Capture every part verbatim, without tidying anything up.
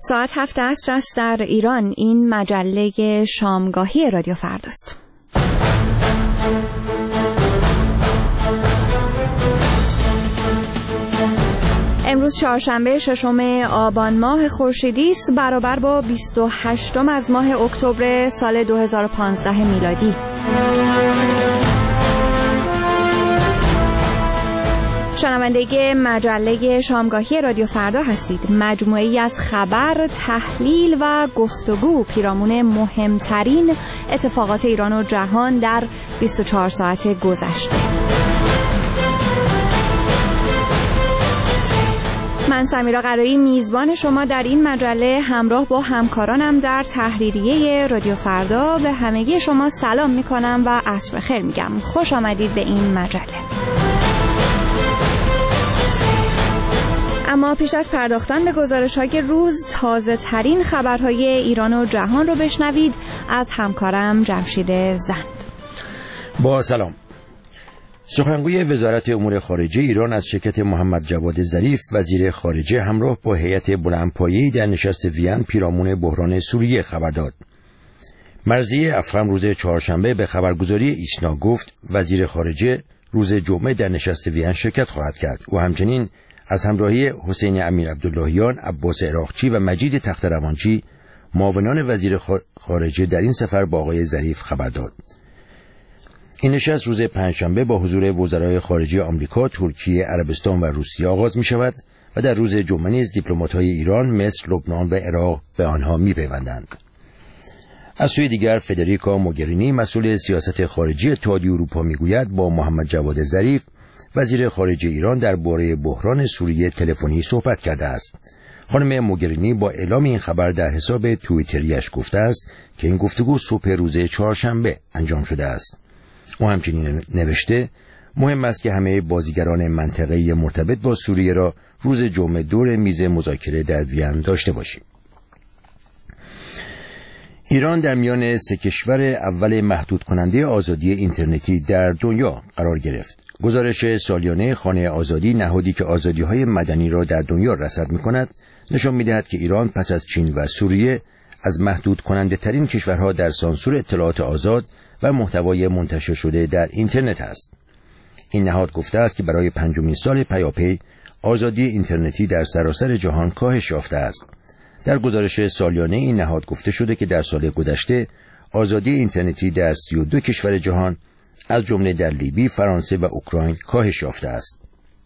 ساعت هفت عصر است در ایران. این مجله شامگاهی رادیو فرداست. امروز چهارشنبه ششم آبان ماه خورشیدی است، برابر با بیست و هشتم از ماه اکتبر سال دو هزار و پانزده میلادی. شنونده مجله شامگاهی رادیو فردا هستید. مجموعه‌ای از خبر، تحلیل و گفتگو پیرامون مهمترین اتفاقات ایران و جهان در بیست و چهار ساعت گذشته. من سمیرا قرایی میزبان شما در این مجله همراه با همکارانم در تحریریه رادیو فردا به همگی شما سلام میکنم و عصر بخیر میگم. خوش آمدید به این مجله. اما پیش از پرداختن به گزارش‌های روز، تازه ترین خبرهای ایران و جهان رو بشنوید از همکارم جمشید زند. با سلام. سخنگوی وزارت امور خارجه ایران از شرکت محمد جواد ظریف وزیر خارجه همراه با هیئت بلندپایه‌ای در نشست وین پیرامون بحران سوریه خبر داد. مرضیه افخم روز چهارشنبه به خبرگزاری ایسنا گفت وزیر خارجه روز جمعه در نشست وین شرکت خواهد کرد و همچنین از همراهی حسین امیر عبداللهیان، عباس عراقچی و مجید تخت‌روانچی معاونان وزیر خارجه در این سفر با آقای ظریف خبر داد. این نشست روز پنجشنبه با حضور وزرای خارجه آمریکا، ترکیه، عربستان و روسیه آغاز می شود و در روز جمعه نیز دیپلمات‌های ایران، مصر، لبنان و عراق به آنها می پیوندند. از سوی دیگر فدریکا موگرینی مسئول سیاست خارجی اتحادیه اروپا میگوید با محمد جواد ظریف وزیر خارجه ایران درباره بحران سوریه تلفنی صحبت کرده است. خانم موگرینی با اعلام این خبر در حساب توییتریش گفته است که این گفتگو صبح روز چهارشنبه انجام شده است. او همچنین نوشته مهم است که همه بازیگران منطقه‌ای مرتبط با سوریه را روز جمعه دور میز مذاکره در وین داشته باشیم. ایران در میان سه کشور اول محدود کننده آزادی اینترنتی در دنیا قرار گرفت. گزارش سالیانه خانه آزادی، نهادی که آزادی‌های مدنی را در دنیا رصد می‌کند، نشان می‌دهد که ایران پس از چین و سوریه از محدود کننده ترین کشورها در سانسور اطلاعات آزاد و محتوای منتشر شده در اینترنت است. این نهاد گفته است که برای پنجمین سال پیاپی آزادی اینترنتی در سراسر جهان کاهش یافته است. در گزارش سالیانه این نهاد گفته شده که در سال گذشته آزادی اینترنتی در سی و دو کشور جهان از جمله در لیبی، فرانسه و اوکراین کاهش یافته است.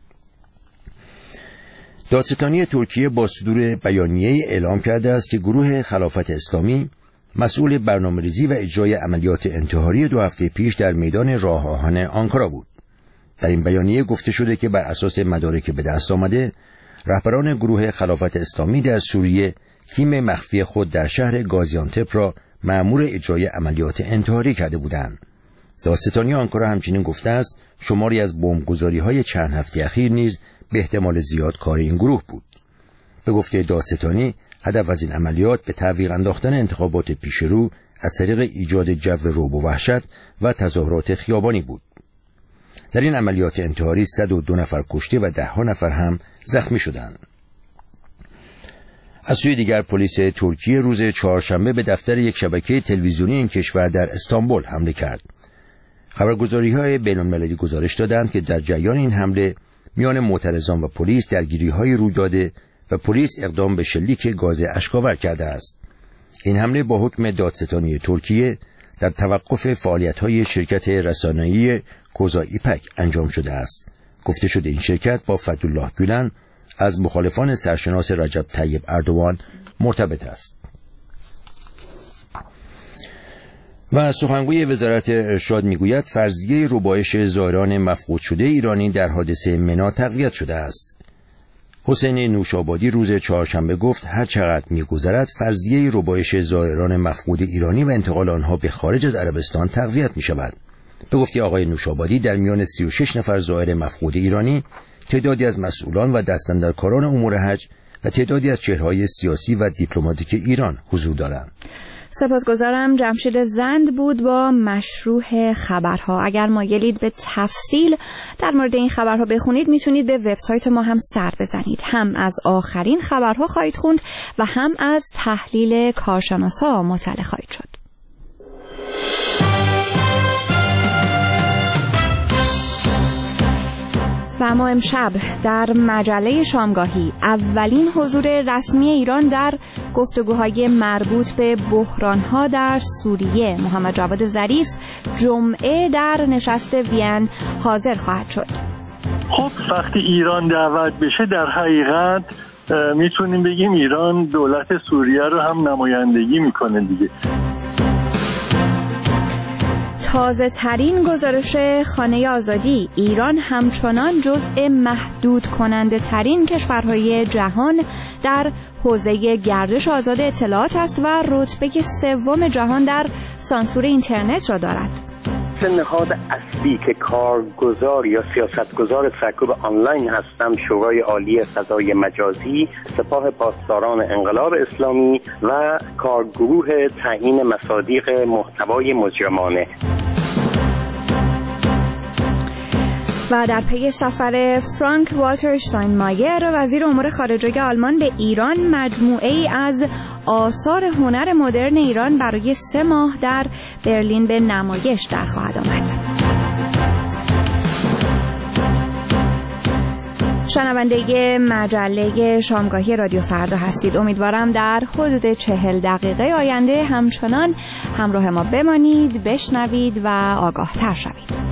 دادستانی ترکیه با صدور بیانیه اعلام کرده است که گروه خلافت اسلامی مسئول برنامه‌ریزی و اجرای عملیات انتحاری دو هفته پیش در میدان راه آهن آنکارا بود. در این بیانیه گفته شده که بر اساس مدارک به دست آمده، رهبران گروه خلافت اسلامی در سوریه تیم مخفی خود در شهر گازیانتپ را مأمور اجرای عملیات انتحاری کرده بودند. دادستانی آنکارا همچنین گفته است شماری از بمبگذاری‌های چند هفته اخیر نیز به احتمال زیاد کار این گروه بود. به گفته دادستانی هدف از این عملیات به تعویق انداختن انتخابات پیشرو از طریق ایجاد جو رعب و وحشت و تظاهرات خیابانی بود. در این عملیات انتحاری صد و دو نفر کشته و ده ها نفر هم زخمی شدند. از سوی دیگر پلیس ترکیه روز چهارشنبه به دفتر یک شبکه تلویزیونی این کشور در استانبول حمله کرد. خبرگزاری‌های بین‌المللی گزارش دادند که در جریان این حمله میان معترضان و پلیس درگیری‌های روی داده و پلیس اقدام به شلیک گاز اشک‌آور کرده است. این حمله با حکم دادستانی ترکیه در توقف فعالیت‌های شرکت رسانه‌ای کوزا ایپک انجام شده است. گفته شده این شرکت با فضلالله گولن از مخالفان سرشناس رجب طیب اردوان مرتبط است. و سخنگوی وزارت ارشاد میگوید فرضیه ربایش زائران مفقود شده ایرانی در حادثه منا تقویت شده است. حسین نوشابادی روز چهارشنبه گفت هر چقدر میگذرد فرضیه ربایش زائران مفقود ایرانی و انتقال آنها به خارج از عربستان تقویت می شود. به گفته آقای نوشابادی در میان سی و شش نفر زائر مفقود ایرانی تعدادی از مسئولان و دستاندرکاران امور حج و تعدادی از چهره‌های سیاسی و دیپلماتیک ایران حضور دارند. سپاسگزارم. جمشید زند بود با مشروح خبرها. اگر مایلید به تفصیل در مورد این خبرها بخونید میتونید به وبسایت ما هم سر بزنید. هم از آخرین خبرها خواهید خوند و هم از تحلیل کارشناسا مطلع خواهید شد. و اما امشب در مجله شامگاهی اولین حضور رسمی ایران در گفتگوهای مربوط به بحرانها در سوریه. محمد جواد ظریف جمعه در نشست وین حاضر خواهد شد. خب وقتی ایران دعوت بشه در حقیقت میتونیم بگیم ایران دولت سوریه رو هم نمایندگی میکنه دیگه. تازه ترین گزارش خانه آزادی: ایران همچنان جزء محدود کننده ترین کشورهای جهان در حوزه گردش آزاد اطلاعات است و رتبه سوم جهان در سانسور اینترنت را دارد. نهاد اصلی که کارگزار یا سیاستگزار سرکوب آنلاین هستند شورای عالی فضای مجازی، سپاه پاسداران انقلاب اسلامی و کارگروه تعیین مصادیق محتوای مجرمانه. و در پی سفر فرانک والتر شتاینمایر وزیر امور خارجه آلمان به ایران، مجموعه ای از آثار هنر مدرن ایران برای سه ماه در برلین به نمایش در خواهد آمد. شنونده مجله شامگاهی رادیو فردا هستید. امیدوارم در حدود چهل دقیقه آینده همچنان همراه ما بمانید، بشنوید و آگاه تر شوید.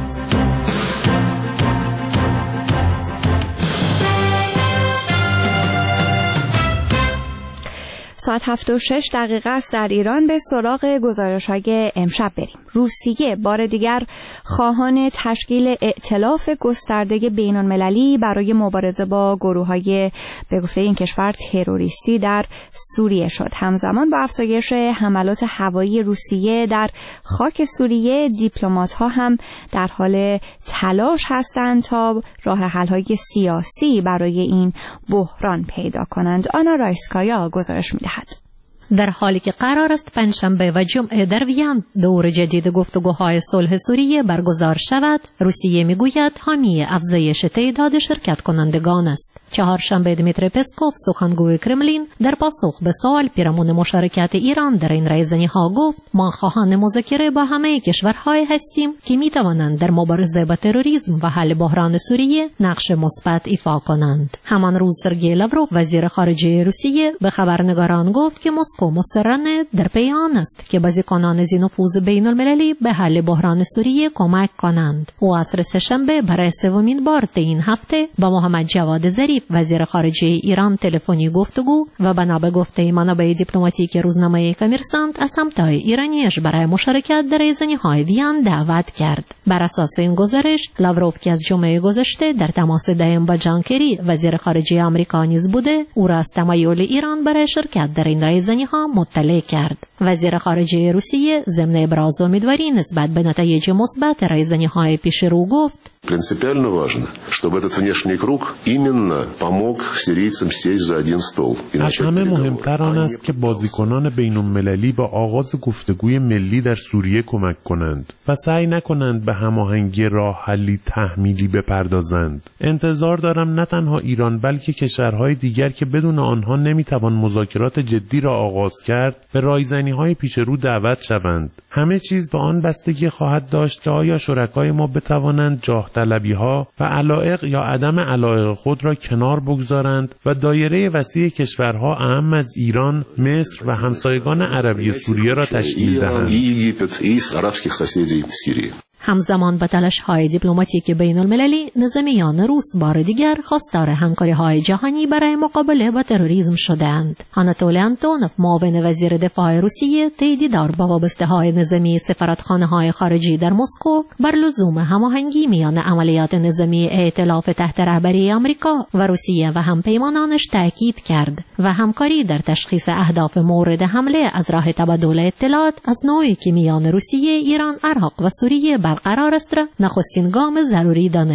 ساعت هفت و شش دقیقه است در ایران. به سراغ گزارش‌های امشب بریم. روسیه بار دیگر خواهان تشکیل ائتلاف گسترده بین‌المللی برای مبارزه با گروه‌های به گفته این کشور تروریستی در سوریه شد. همزمان با افزایش حملات هوایی روسیه در خاک سوریه، دیپلمات‌ها هم در حال تلاش هستند تا راه حل‌های سیاسی برای این بحران پیدا کنند. آنا رایسکایا گزارش می‌دهد. در حالی که قرار است پنجشنبه و جمعه در وین دور جدید گفتگوهای صلح سوریه برگزار شود، روسیه میگوید حامی افزایش تعداد شرکت کنندگان است. چهارشنبه دمیتری پسکوف، سخنگوی کرملین، در پاسخ به سوال پیرامون مشارکت ایران در این رایزنی‌ها گفت: ما خواهان مذاکره با همه کشورهای هستیم که میتوانند در مبارزه با تروریسم و حل بحران سوریه نقش مثبت ایفا کنند. همان روز سرگئی لاوروف، وزیر خارجه روسیه، به خبرنگاران گفت که مسکو مصرانه در پی آن است که بازیکنان ذی نفوذ بین المللی به حل بحران سوریه کمک کنند. او عصر سه‌شنبه برای سومین بار این هفته با محمد جواد ظریف، وزیر خارجه ایران، تلفنی گفتگو و بنا به گفته منابع دیپلماتیک روزنامه کامرسانت از همتای ایرانیش برای مشارکت در رایزنی‌های وین دعوت کرد. بر اساس این گزارش، لاوروف که از جمعه گذشته در تماس دائم با جان کری، وزیر خارجه آمریکا نیز بوده، او را از تمایل ایران برای شرکت در این رایزنی‌ها مطلع کرد. وزیر خارجه روسیه ضمن ابراز امیدواری نسبت به نتایج مثبت رایزنی‌های پیش رو گفت: Принципиально важно, чтобы этот внешний круг именно помог сирийцам сесть за один стол. از همه مهمتر آن است که بازیکنان بین‌المللی با آغاز گفتگوی ملی در سوریه کمک کنند و سعی نکنند به هماهنگی راه حلی تحمیلی بپردازند. انتظار دارم نه تنها ایران بلکه کشورهای دیگر که بدون آنها نمیتوان مذاکرات جدی را آغاز کرد، به رایزنی‌های پیش رو دعوت شوند. همه چیز به آن بستگی خواهد داشت که آیا شرکای ما بتوانند جاه طلبی ها و علایق یا عدم علایق خود را کنار بگذارند و دایره وسیع کشورها اهم از ایران، مصر و همسایگان عربی سوریه را تشکیل دهند. همزمان با تلاش‌های دیپلماتیک بین‌المللی، نظامیان روس بار دیگر خواستار همکاری‌های جهانی برای مقابله با تروریسم شدند. آناتولی آنتونوف، معاون وزیر دفاع روسیه، طی دیدار با وابسته‌های نظامی سفارتخانه‌های خارجی در مسکو بر لزوم هماهنگی میان عملیات نظامی ائتلاف تحت رهبری آمریکا و روسیه و همپیمانانش تأکید کرد و همکاری در تشخیص اهداف مورد حمله از راه تبادل اطلاعات از نوعی که میان روسیه، ایران، عراق و سوریه برقرار است را نخستین گام ضروری دانست.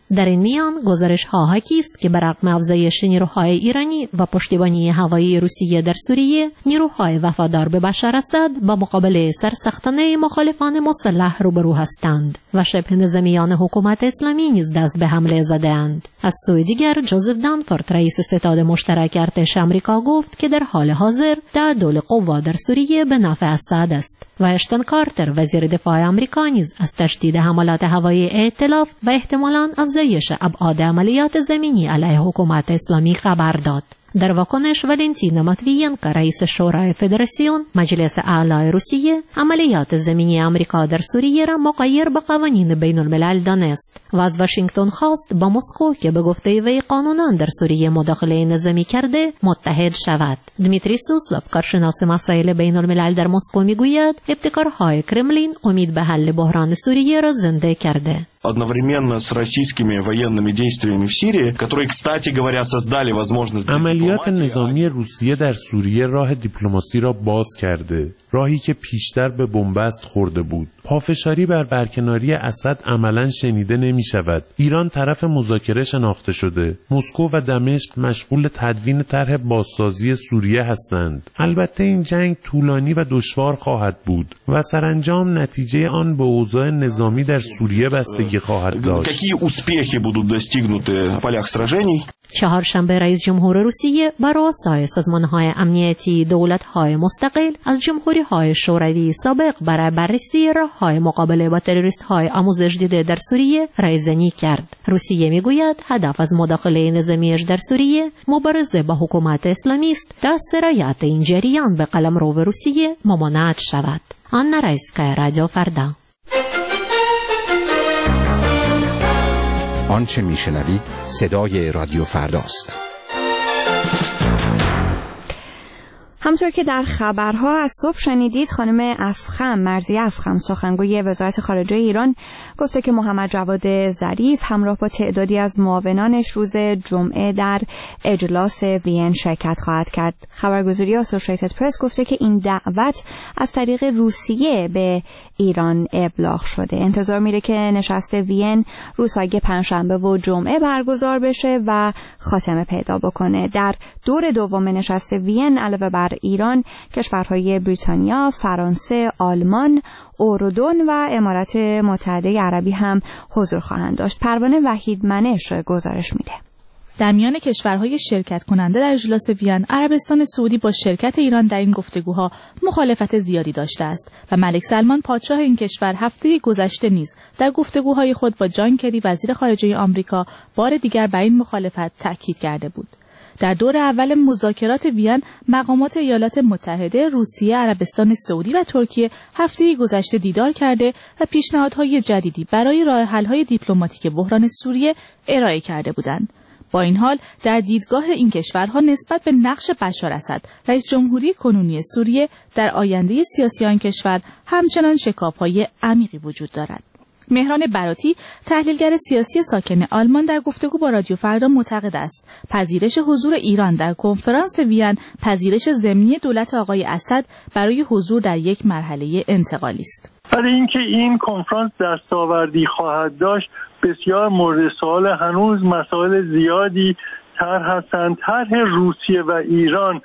در این میان گزارش ها حاکی است که برغم افزایش نیروهای ایرانی و پشتیبانی هوایی روسیه در سوریه، نیروهای وفادار به بشار اسد با مقابله سرسختانه مخالفان مسلح روبرو هستند و شبه نظامیان حکومت اسلامی نیز دست به حمله زده‌اند. از سوی دیگر جوزف دانفورد رئیس ستاد مشترک ارتش آمریکا گفت که در حال حاضر تعادل قوا در سوریه به نفع اسد است و اشتن کارتر وزیر دفاع آمریکا نیز از تشدید حملات هوایی ائتلاف و احتمالاً افزایش ابعاد عملیات زمینی علیه حکومت اسلامی خبر داد. در واکنش ولنتینا ماتویینکا رئیس شورای فدراسیون مجلس اعلی روسیه عملیات زمینی آمریکا در سوریه را مغایر به قوانین بین الملل دانست و از واشنگتن خواست با مسکو که به گفته وی قانوناً در سوریه مداخله نظامی کرده متحد شود. دمیتری سوسلوف کارشناس مسائل بین الملل در مسکو میگوید ابتکارهای کرملین امید به حل بحران سوریه را زنده کرده. одновременно с российскими военными действиями в Сирии, которые, кстати говоря, создали возможность... عملیات نظامی روسیه در سوریه راه دیپلماسی را باز کرده، راهی که پیشتر به بنبست خورده بود. پافشاری بر برکناری اسد عملاً شنیده نمی شود. ایران طرف مذاکره شناخته شده. مسکو و دمشق مشغول تدوین طرح بازسازی سوریه هستند. البته این جنگ طولانی و دشوار خواهد بود و سرانجام نتیجه آن به اوضاع نظامی در سوریه بستگی خواهد داشت. Какие успехи будут достигнуты в полях сражений? چهارشنبه رئیس جمهور روسیه بر رؤسای سازمان‌های امنیتی دولت‌های مستقل از جمهوری‌های شوروی سابق برای بررسی راه‌های مقابله با تروریست‌های آموزش دیده در سوریه رایزنی کرد. روسیه می‌گوید هدف از مداخله نظامیش در سوریه مبارزه با حکومت اسلامی است تا سرایت این جریان به قلمرو روسیه ممانعت شود. آنا رایسکا، رادیو فردا. آنچه میشنوید صدای رادیو فرداست. همطور که در خبرها از صبح شنیدید، خانم افخم مرضیه افخم سخنگوی وزارت خارجه ایران گفته که محمد جواد ظریف همراه با تعدادی از معاونانش روز جمعه در اجلاس وین شرکت خواهد کرد. خبرگزاری آسوشیتد پرس گفته که این دعوت از طریق روسیه به ایران ابلاغ شده. انتظار میره که نشست وین روزهای پنجشنبه و جمعه برگزار بشه و خاتمه پیدا بکنه. در دور دوم نشست وین علاوه بر ایران، کشورهای بریتانیا، فرانسه، آلمان، اردن و امارات متحده عربی هم حضور خواهند داشت. پروانه وحیدمنش گزارش میده. در میان کشورهای شرکت کننده در اجلاس وین، عربستان سعودی با شرکت ایران در این گفتگوها مخالفت زیادی داشته است و ملک سلمان پادشاه این کشور هفته گذشته نیز در گفتگوهای خود با جان کری وزیر خارجه آمریکا بار دیگر بر این مخالفت تأکید کرده بود. در دور اول مذاکرات وین، مقامات ایالات متحده، روسیه، عربستان سعودی و ترکیه هفته گذشته دیدار کرده و پیشنهادهای جدیدی برای راه حل‌های دیپلماتیک بحران سوریه ارائه کرده بودند. با این حال در دیدگاه این کشورها نسبت به نقش بشار اسد رئیس جمهوری کنونی سوریه در آینده سیاسی آن کشور همچنان شکاف‌های عمیقی وجود دارد. مهران براتی، تحلیلگر سیاسی ساکن آلمان، در گفتگو با رادیو فردا معتقد است پذیرش حضور ایران در کنفرانس وین پذیرش ضمنی دولت آقای اسد برای حضور در یک مرحله انتقالی است. برای اینکه این کنفرانس دستاوردی خواهد داشت بسیار مورد سوال، هنوز مسائل زیادی طرح هستند. طرح روسیه و ایران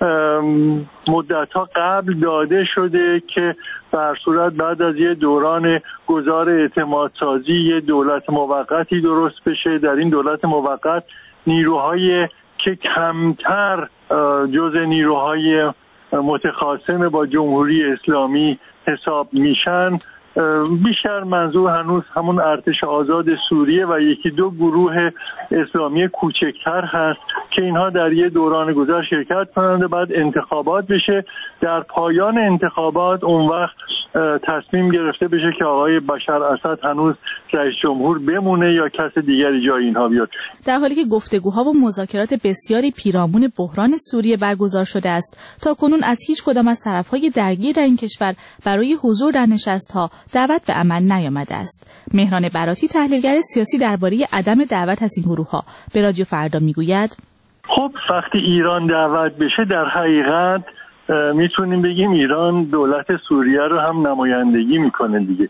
مدت‌ها قبل داده شده که بر صورت بعد از یه دوران گذار اعتمادسازی یه دولت موقتی درست بشه. در این دولت موقت نیروهای که کمتر جز نیروهای متخاصم با جمهوری اسلامی حساب میشن، بیشتر منظور هنوز همون ارتش آزاد سوریه و یکی دو گروه اسلامی کوچکتر هست که اینها در یه دوران گذر شرکت کنند و بعد انتخابات بشه. در پایان انتخابات اون وقت تصمیم گرفته بشه که آقای بشار اسد هنوز رئیس جمهور بمونه یا کس دیگری جای اینها بیاد. در حالی که گفتگوها و مذاکرات بسیاری پیرامون بحران سوریه برگزار شده است، تا کنون از هیچ کدام از طرف‌های درگیر در این کشور برای حضور در نشست‌ها دعوت به عمل نیامده است. مهران براتی، تحلیلگر سیاسی، درباره عدم دعوت از این گروه‌ها به رادیو فردا میگوید: خب وقتی ایران دعوت بشه در حقیقت میتونیم بگیم ایران دولت سوریه رو هم نمایندگی میکنه دیگه.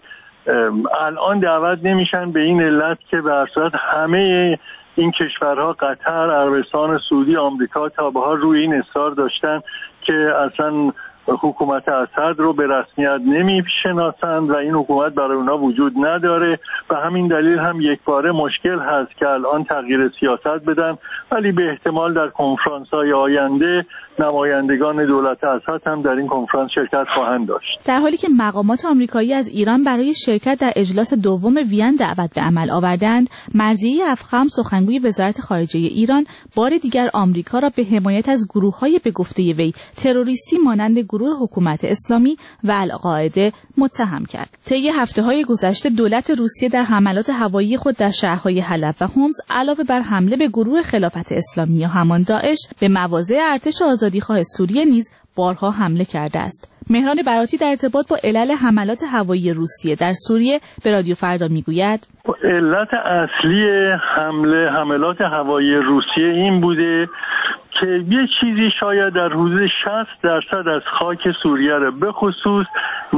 الان دعوت نمیشن به این علت که به هر صورت همه این کشورها، قطر، عربستان سعودی، آمریکا تا به حال روی این اصرار داشتن که اصلا حکومت اسد رو به رسمیت نمیشناسند و این حکومت برای اونا وجود نداره. به همین دلیل هم یک باره مشکل هست که الان تغییر سیاست بدن، ولی به احتمال در کنفرانس‌های آینده نمایندگان دولت اسد هم در این کنفرانس شرکت خواهند داشت. در حالی که مقامات آمریکایی از ایران برای شرکت در اجلاس دوم وین دعوت به عمل آوردند، مرضیه افخم سخنگوی وزارت خارجه ایران بار دیگر آمریکا را به حمایت از گروه‌های به گفته وی تروریستی مانند گروه حکومت اسلامی و القاعده متهم کرد. طی هفته‌های گذشته دولت روسیه در حملات هوایی خود در شهرهای حلب و حمص علاوه بر حمله به گروه خلافت اسلامی یا همان داعش، به مواضع ارتش آزادیخواه سوریه نیز بارها حمله کرده است. مهران براتی در ارتباط با علل حملات هوایی روسیه در سوریه به رادیو فردا میگوید: علت اصلی حمله حملات هوایی روسیه این بوده که یه چیزی شاید در حدود شصت درصد از خاک سوریه رو، به خصوص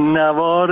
نوار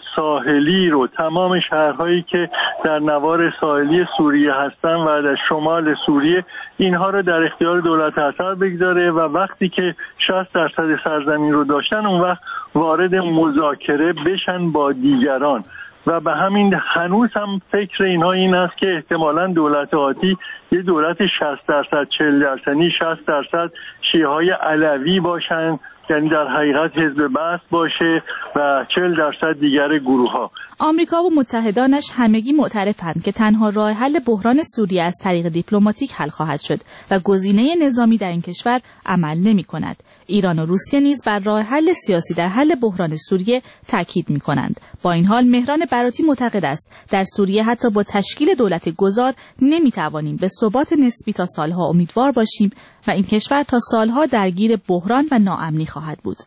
ساحلی رو، تمام شهرهایی که در نوار ساحلی سوریه هستن و در شمال سوریه، اینها رو در اختیار دولت اسد بگذاره و وقتی که شصت درصد سرزمین رو داشتن اون وقت وارد مذاکره بشن با دیگران. و به همین هنوز هم فکر اینها این است که احتمالاً دولت آتی یه دولت شصت درصد چهل درصدی شصت درصد شیعه‌های علوی باشن، یعنی در حقیقت حزب بعث باشه و چهل درصد دیگر گروه ها. آمریکا و متحدانش همگی معترفند که تنها راه حل بحران سوریه از طریق دیپلماتیک حل خواهد شد و گزینه نظامی در این کشور عمل نمی کند. ایران و روسیه نیز بر راه حل سیاسی در حل بحران سوریه تاکید می کنند. با این حال مهران براتی معتقد است در سوریه حتی با تشکیل دولت گذار نمی توانیم به ثبات نسبی تا سالها امیدوار باشیم و این کشور تا سالها درگیر بحران و ناامنی خواهد بود.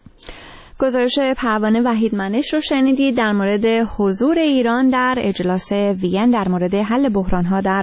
گزارش پروانه وحیدمنش رو شنیدید در مورد حضور ایران در اجلاس وین در مورد حل بحران‌ها در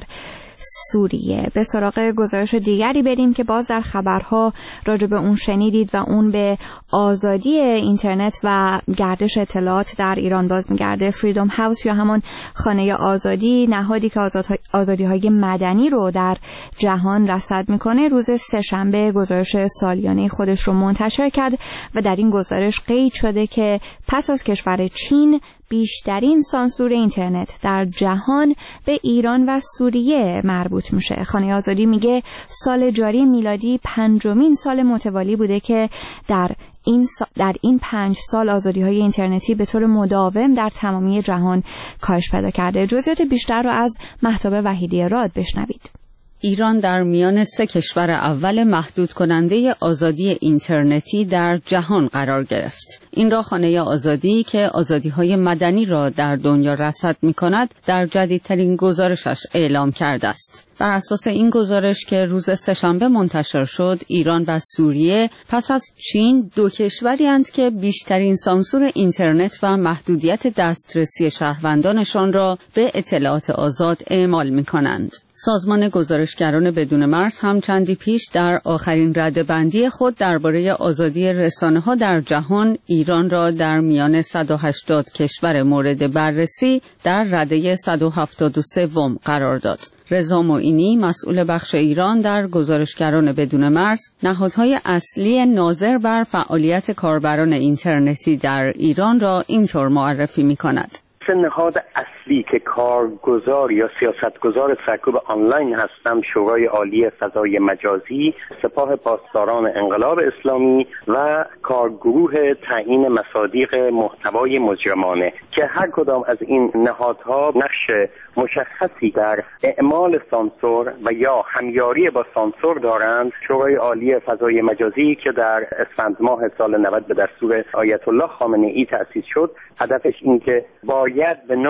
سوریه. به سراغ گزارش دیگری بریم که باز در خبرها راجع به اون شنیدید و اون به آزادی اینترنت و گردش اطلاعات در ایران باز میگرده. فریدم هاوس یا همان خانه آزادی، نهادی که آزادی‌های مدنی رو در جهان رصد میکنه، روز سه‌شنبه گزارش سالیانه خودش رو منتشر کرد و در این گزارش قید شده که پس از کشور چین بیشترین سانسور اینترنت در جهان به ایران و سوریه مربوط میشه. خانه آزادی میگه سال جاری میلادی پنجمین سال متوالی بوده که در این سا... در این پنج سال آزادی‌های اینترنتی به طور مداوم در تمامی جهان کاهش پیدا کرده. جزئیات بیشتر رو از مهتاب وحیدی راد بشنوید. ایران در میان سه کشور اول محدود کننده آزادی اینترنتی در جهان قرار گرفت. این را خانه آزادی که آزادی‌های مدنی را در دنیا رصد می‌کند در جدیدترین گزارشش اعلام کرده است. بر اساس این گزارش که روز سه‌شنبه منتشر شد، ایران و سوریه پس از چین دو کشوری اند که بیشترین سانسور اینترنت و محدودیت دسترسی شهروندانشان را به اطلاعات آزاد اعمال می‌کنند. سازمان گزارشگران بدون مرز هم چندی پیش در آخرین رده‌بندی خود درباره آزادی رسانه‌ها در جهان ایران را در میان صد و هشتاد کشور مورد بررسی در رده صد و هفتاد و سه قرار داد. رضا معینی مسئول بخش ایران در گزارشگران بدون مرز نهادهای اصلی ناظر بر فعالیت کاربران اینترنتی در ایران را اینطور معرفی می‌کند. سه نهاد اصلی که کارگزار یا سیاستگزار سرکوب آنلاین هستند شورای عالی فضای مجازی، سپاه پاسداران انقلاب اسلامی و کارگروه تعیین مصادیق محتوای مجرمانه که هر کدام از این نهادها نقش مشخصی در اعمال سانسور و یا همیاری با سانسور دارند. شورای عالی فضای مجازی که در اسفند ماه سال نود به دستور آیت الله خامنه ای تأسیس شد، هدفش این که باید به نوعی برنامه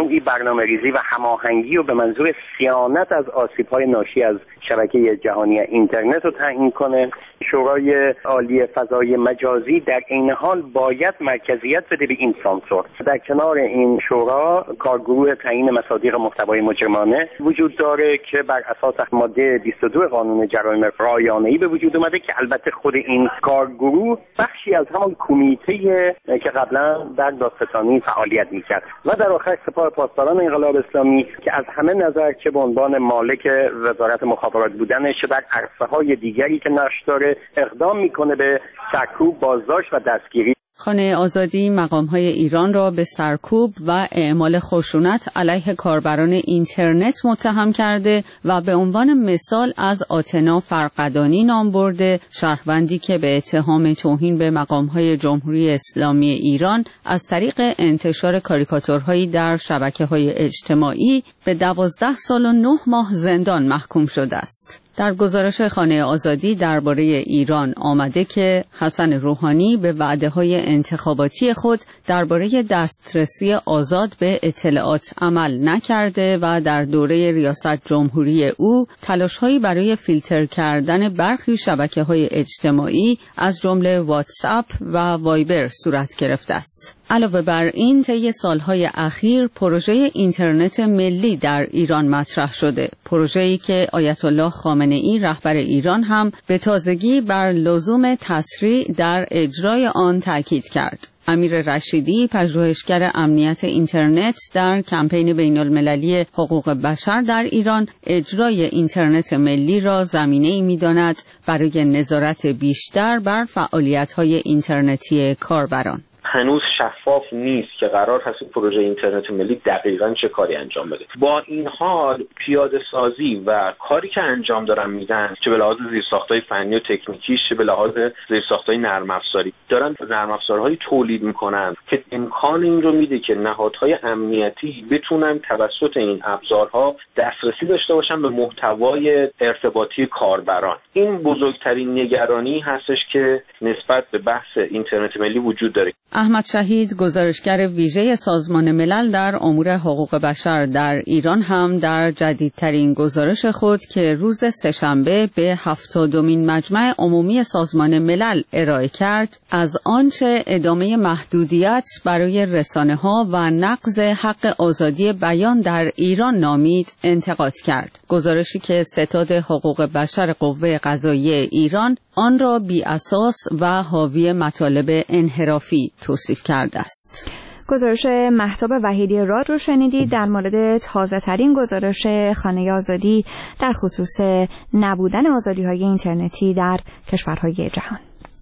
برنامه‌ریزی و هماهنگی و به منظور صیانت از آسیب‌های ناشی از شبکه جهانی اینترنت رو تعیین کنه. شورای عالی فضای مجازی در این حال باید مرکزیت بده به این سانسور. در کنار این شورا کارگروه تعیین مصادیق محتوای مجرمانه وجود داره که بر اساس ماده بیست و دو قانون جرایم رایانه‌ای به وجود اومده که البته خود این کارگروه بخشی از همان کمیته که قبلا در دادستانی فعالیت می‌کرد. و در آخر سپاه پاسداران انقلاب اسلامی که از همه نظر که به عنوان مالک وزارت مخابرات بودنش بر عرصه‌های دیگری که نقش داره اقدام میکنه به سرکوب، بازداشت و دستگیری. خانه آزادی مقام‌های ایران را به سرکوب و اعمال خشونت علیه کاربران اینترنت متهم کرده و به عنوان مثال از آتنا فرقدانی نام برده، شهروندی که به اتهام توهین به مقام‌های جمهوری اسلامی ایران از طریق انتشار کاریکاتورهایی در شبکه‌های اجتماعی به دوازده سال و نه ماه زندان محکوم شده است. در گزارش خانه آزادی درباره ایران آمده که حسن روحانی به وعده‌های انتخاباتی خود درباره دسترسی آزاد به اطلاعات عمل نکرده و در دوره ریاست جمهوری او تلاش‌هایی برای فیلتر کردن برخی شبکه‌های اجتماعی از جمله واتساپ و وایبر صورت گرفته است. علاوه بر این طی سالهای اخیر پروژه اینترنت ملی در ایران مطرح شده، پروژه‌ای که آیت الله خامنه‌ای رهبر ایران هم به تازگی بر لزوم تسریع در اجرای آن تاکید کرد. امیر رشیدی، پژوهشگر امنیت اینترنت در کمپین بین‌المللی حقوق بشر در ایران، اجرای اینترنت ملی را زمینه‌ای می‌داند برای نظارت بیشتر بر فعالیت‌های اینترنتی کاربران. هنوز شفاف نیست که قرار هست پروژه اینترنت ملی دقیقاً چه کاری انجام بده. با این حال پیاده سازی و کاری که انجام دارن میدن، چه به لحاظ زیرساخت‌های فنی و تکنیکی، چه به لحاظ زیرساخت‌های نرم افزاری، دارن نرم افزارهایی تولید میکنن که امکان این رو میده که نهادهای امنیتی بتونن توسط این ابزارها دسترسی داشته باشن به محتوای ارتباطی کاربران. این بزرگترین نگرانی هستش که نسبت به بحث اینترنت ملی وجود داره. احمد شهید، گزارشگر ویژه سازمان ملل در امور حقوق بشر در ایران، هم در جدیدترین گزارش خود که روز سه‌شنبه به هفتادمین مجمع عمومی سازمان ملل ارائه کرد، از آنچه ادامه محدودیت برای رسانه‌ها و نقض حق آزادی بیان در ایران نامید انتقاد کرد. گزارشی که ستاد حقوق بشر قوه قضاییه ایران آن را بی اساس و حاوی مطالب انحرافی توصیف کرده است. گزارش مهتاب وحیدی راد رو شنیدید در مورد تازه ترین گزارش خانه آزادی در خصوص نبودن آزادی‌های اینترنتی در کشورهای جهان.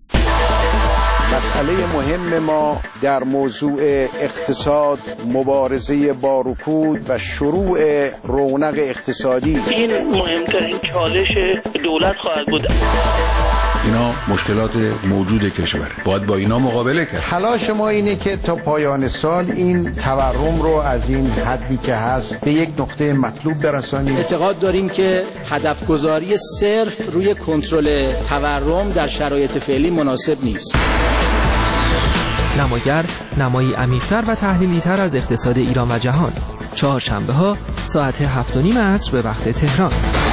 مسئله مهم ما در موضوع اقتصاد، مبارزه با رکود و شروع رونق اقتصادی، این مهمترین چالش دولت خواهد بود. اینا مشکلات موجود کشور، باید با اینا مقابله کرد. تلاش ما اینه که تا پایان سال این تورم رو از این حدی که هست به یک نقطه مطلوب برسانیم. اعتقاد داریم که هدف گذاری صرف روی کنترل تورم در شرایط فعلی مناسب نیست. نماگر نمایی عمیق‌تر و تحلیلی‌تر از اقتصاد ایران و جهان، چهارشنبه ها ساعت هفت و نیم عصر به وقت تهران.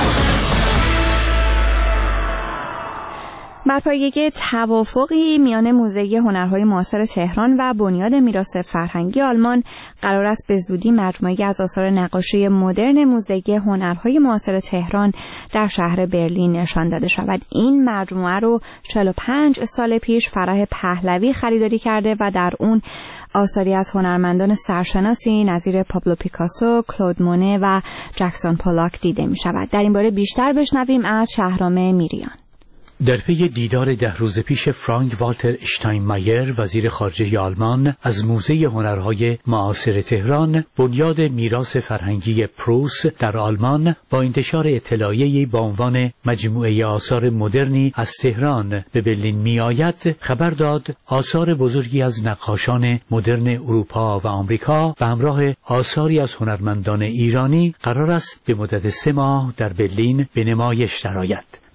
بر پایه توافقی میان موزه هنرهای معاصر تهران و بنیاد میراث فرهنگی آلمان، قرار است به زودی مجموعه‌ای از آثار نقاشی مدرن موزه هنرهای معاصر تهران در شهر برلین نشان داده شود. این مجموعه رو چهل و پنج سال پیش فرح پهلوی خریداری کرده و در اون آثاری از هنرمندان سرشناسی نظیر پابلو پیکاسو، کلود مونه و جکسون پولاک دیده می شود. در این باره بیشتر بشنویم از شهرام میریان. در پی دیدار ده روز پیش فرانک والتر اشتاینمایر وزیر خارجه آلمان از موزه هنرهای معاصر تهران، بنیاد میراث فرهنگی پروس در آلمان با انتشار اطلاعیه‌ای با عنوان مجموعه آثار مدرنی از تهران به برلین میآید، خبر داد آثار بزرگی از نقاشان مدرن اروپا و آمریکا به همراه آثاری از هنرمندان ایرانی قرار است به مدت سه ماه در برلین به نمایش درآید.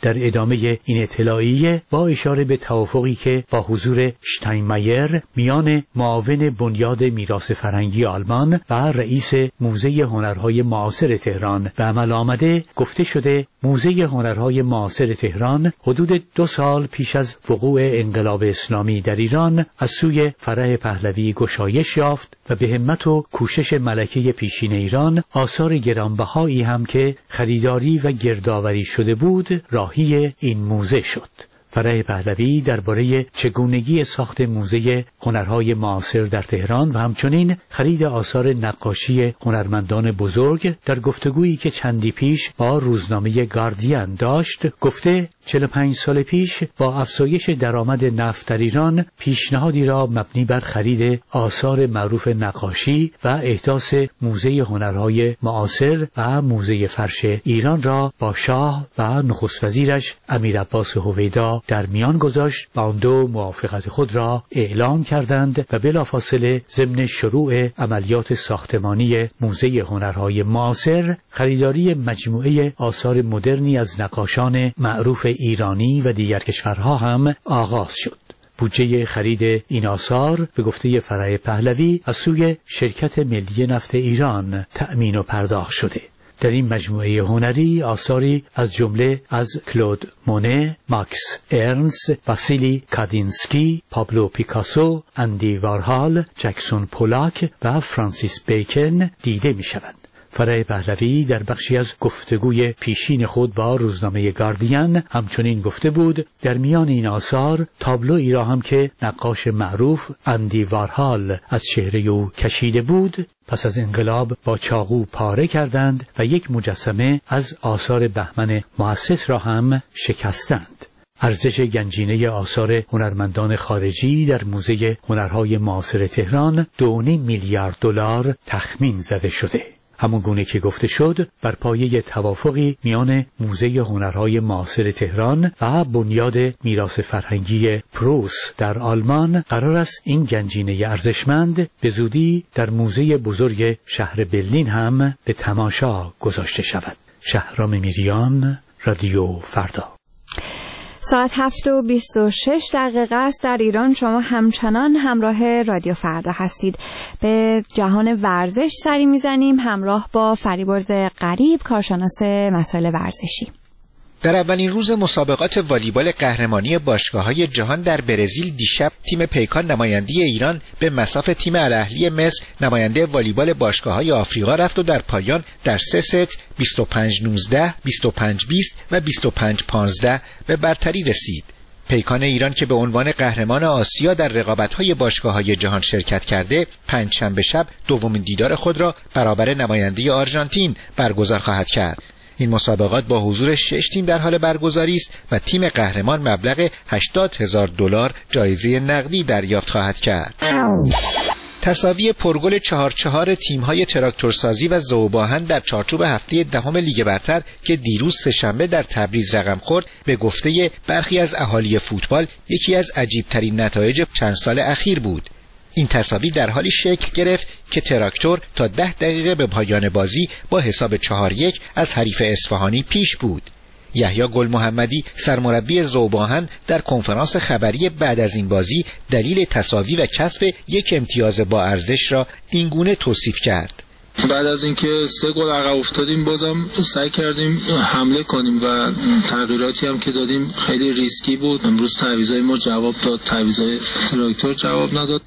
در ادامه این اطلاعیه با اشاره به توافقی که با حضور شتاینمایر میان معاون بنیاد میراث فرهنگی آلمان و رئیس موزه هنرهای معاصر تهران به عمل آمده، گفته شده موزه هنرهای معاصر تهران حدود دو سال پیش از وقوع انقلاب اسلامی در ایران از سوی فرح پهلوی گشایش یافت و به همت و کوشش ملکه پیشین ایران آثار گرانبهایی هم که خریداری و گردآوری شده بود راهی این موزه شد. فرح پهلوی درباره چگونگی ساخت موزه هنرهای معاصر در تهران و همچنین خرید آثار نقاشی هنرمندان بزرگ در گفتگویی که چندی پیش با روزنامه گاردین داشت گفته چهل و پنج سال پیش با افزایش درآمد نفت در ایران پیشنهادی را مبنی بر خرید آثار معروف نقاشی و احداث موزه هنرهای معاصر و موزه فرش ایران را با شاه و نخست وزیرش امیر عباس هویدا در میان گذاشت و آن دو موافقت خود را اعلام کردند و بلافاصله ضمن شروع عملیات ساختمانی موزه هنرهای معاصر خریداری مجموعه آثار مدرنی از نقاشان معروف ایرانی و دیگر کشورها هم آغاز شد. بودجه خرید این آثار به گفته فرح پهلوی از سوی شرکت ملی نفت ایران تأمین و پرداخت شده. در این مجموعه هنری آثاری از جمله از کلود مونه، ماکس ارنس، واسیلی کادینسکی، پابلو پیکاسو، اندی وارهال، جکسون پولاک و فرانسیس بیکن دیده می شوند. فرح پهلوی در بخشی از گفتگوی پیشین خود با روزنامه گاردین همچنین گفته بود در میان این آثار تابلویی را هم که نقاش معروف اندی وارهال از چهره او کشیده بود پس از انقلاب با چاقو پاره کردند و یک مجسمه از آثار بهمن مؤسس را هم شکستند. ارزش گنجینه آثار هنرمندان خارجی در موزه هنرهای معاصر تهران دو و نیم میلیارد دلار تخمین زده شده. همون گونه که گفته شد بر پایه توافقی میان موزه هنرهای معاصر تهران و بنیاد میراث فرهنگی پروس در آلمان قرار است این گنجینه ارزشمند به زودی در موزه بزرگ شهر برلین هم به تماشا گذاشته شود. شهرام میریان، رادیو فردا. ساعت هفت و بیست و شش دقیقه است در ایران. شما همچنان همراه رادیو فردا هستید. به جهان ورزش سری میزنیم همراه با فریبرز غریب، کارشناس مسائل ورزشی. در اولین روز مسابقات والیبال قهرمانی باشگاه‌های جهان در برزیل دیشب تیم پیکان نمایندگی ایران به مصاف تیم الاهلی مصر نماینده والیبال باشگاه‌های آفریقا رفت و در پایان در سه ست بیست و پنج نوزده، بیست و پنج بیست و بیست و پنج پانزده به برتری رسید. پیکان ایران که به عنوان قهرمان آسیا در رقابت‌های باشگاه‌های جهان شرکت کرده، پنجشنبه شب دومین دیدار خود را برابر نماینده آرژانتین برگزار خواهد کرد. این مسابقات با حضور شش تیم در حال برگزاری است و تیم قهرمان مبلغ هشتاد هزار دلار جایزه نقدی دریافت خواهد کرد. تساوی پرگل چهار چهار تیم‌های تراکتورسازی و ذوب‌آهن در چارچوب هفته دهم لیگ برتر که دیروز سه‌شنبه در تبریز رقم خورد به گفته برخی از اهالی فوتبال یکی از عجیب‌ترین نتایج چند سال اخیر بود. این تساوی در حالی شکل گرفت که تراکتور تا ده دقیقه به پایان بازی با حساب چهار یک از حریف اصفهانی پیش بود. یحیی گل محمدی سرمربی ذوب‌آهن در کنفرانس خبری بعد از این بازی دلیل تساوی و کسب یک امتیاز با ارزش را اینگونه توصیف کرد: بعد از اینکه سه گل عقب افتادیم بازم سعی کردیم حمله کنیم و تغییراتی هم که دادیم خیلی ریسکی بود. امروز تعویضای ما جواب داد، تعویضای تراکتور جواب نداد.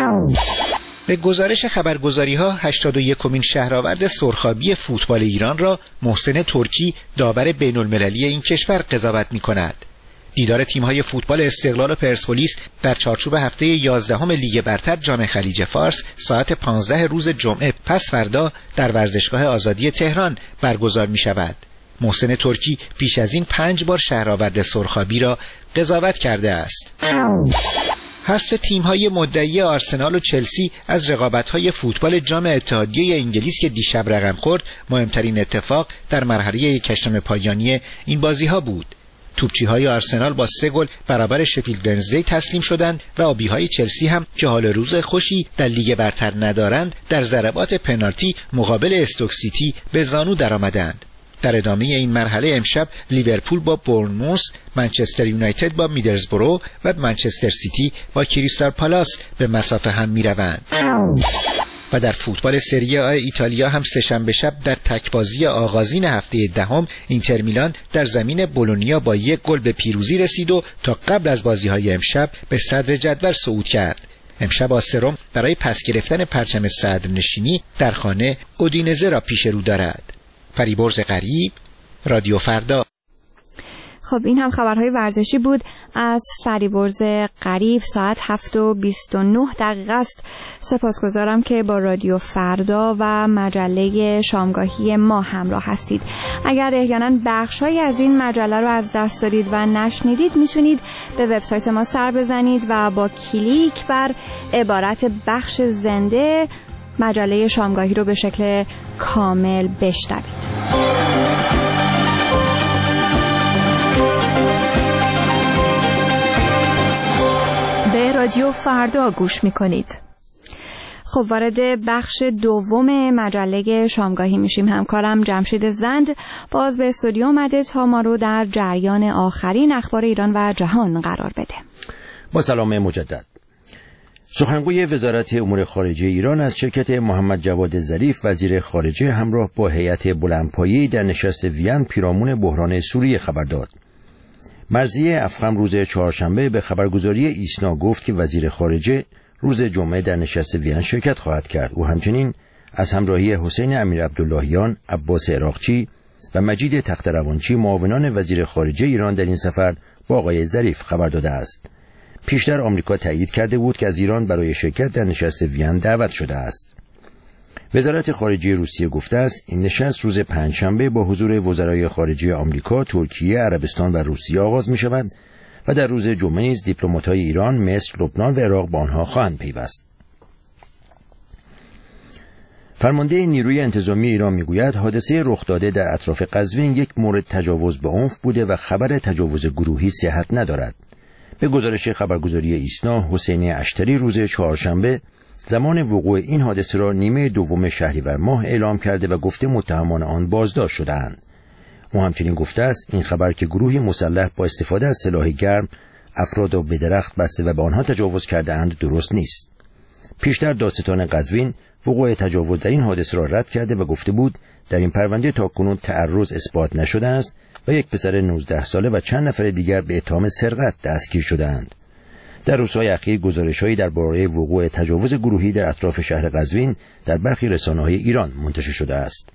به گزارش خبرگزاری‌ها هشتاد و یکمین شهرآورد سرخابی فوتبال ایران را محسن ترکی داور بین‌المللی این کشور قضاوت می‌کند. دیدار تیم‌های فوتبال استقلال و پرسپولیس در چارچوب هفته یازدهم لیگ برتر جام خلیج فارس ساعت پانزده روز جمعه پس فردا در ورزشگاه آزادی تهران برگزار می‌شود. محسن ترکی پیش از این پنج بار شهرآورد سرخابی را قضاوت کرده است. حذف تیم‌های مدعی آرسنال و چلسی از رقابت‌های فوتبال جام اتحادیه انگلیس که دیشب رقم خورد مهمترین اتفاق در مرحله یک هشتم پایانی این بازی‌ها بود. توپچی‌های آرسنال با سه گل برابر شفیلد ونزدی تسلیم شدند و آبی‌های چلسی هم که حال روز خوشی در لیگ برتر ندارند در ضربات پنالتی مقابل استوک سیتی به زانو درآمدند. در ادامه این مرحله امشب لیورپول با بورنموث، منچستر یونایتد با میدلزبرو و منچستر سیتی با کریستال پالاس به مسافه هم میروند. و در فوتبال سری آ ایتالیا هم سه‌شنبه شب در تکبازی آغازین هفته دهم اینتر میلان در زمین بولونیا با یک گل به پیروزی رسید و تا قبل از بازی‌های امشب به صدر جدول صعود کرد. امشب آسروم برای پس گرفتن پرچم صدرنشینی در خانه اودینزه را پیش رو دارد. فریبرز غریب، رادیو فردا. خب این هم خبرهای ورزشی بود از فریبرز غریب. ساعت هفت و بیست و نه دقیقه است. سپاسگزارم که با رادیو فردا و مجله شامگاهی ما همراه هستید. اگر احیانا بخش‌هایی از این مجله رو از دست دادید و نشنیدید، میتونید به وبسایت ما سر بزنید و با کلیک بر عبارت بخش زنده مجله شامگاهی رو به شکل کامل بشنوید. رادیو فردا گوش میکنید. خب وارد بخش دوم مجله شامگاهی میشیم. همکارم جمشید زند باز به استودیو اومده تا ما رو در جریان آخرین اخبار ایران و جهان قرار بده. با سلام مجدد. سخنگوی وزارت امور خارجه ایران از شرکت محمد جواد ظریف وزیر خارجه همراه با هیئت بلندپایه‌ای در نشست وین پیرامون بحران سوریه خبر داد. مرضیه افخم روز چهارشنبه به خبرگزاری ایسنا گفت که وزیر خارجه روز جمعه در نشست وین شرکت خواهد کرد. او همچنین از همراهی حسین امیر عبداللهیان، عباس عراقچی و مجید تخت‌روانچی معاونان وزیر خارجه ایران در این سفر با آقای ظریف خبر داده است. پیشتر آمریکا تایید کرده بود که از ایران برای شرکت در نشست وین دعوت شده است. وزارت خارجه روسیه گفته است این نشست روز پنجشنبه با حضور وزرای خارجه آمریکا، ترکیه، عربستان و روسیه آغاز می شود و در روز جمعه نیز دیپلمات‌های ایران، مصر، لبنان و عراق با آنها خواهند پیوست. فرمانده نیروی انتظامی ایران میگوید حادثه رخ داده در اطراف قزوین یک مورد تجاوز به عنف بوده و خبر تجاوز گروهی صحت ندارد. به گزارش خبرگزاری ایسنا، حسین اشتری روز چهارشنبه زمان وقوع این حادثه را نیمه دوم شهریور ماه اعلام کرده و گفته متهمان آن بازداشت شده‌اند. او همچنین گفته است این خبر که گروهی مسلح با استفاده از سلاح گرم افراد را به درخت بسته و به آنها تجاوز کرده‌اند درست نیست. پیشتر دادستان قزوین وقوع تجاوز در این حادثه را رد کرده و گفته بود در این پرونده تاکنون تعرض اثبات نشده است و یک پسر نوزده ساله و چند نفر دیگر به اتهام سرقت دستگیر شده‌اند. در روزهای اخیر گزارش‌هایی درباره وقوع تجاوز گروهی در اطراف شهر قزوین در برخی رسانه‌های ایران منتشر شده است.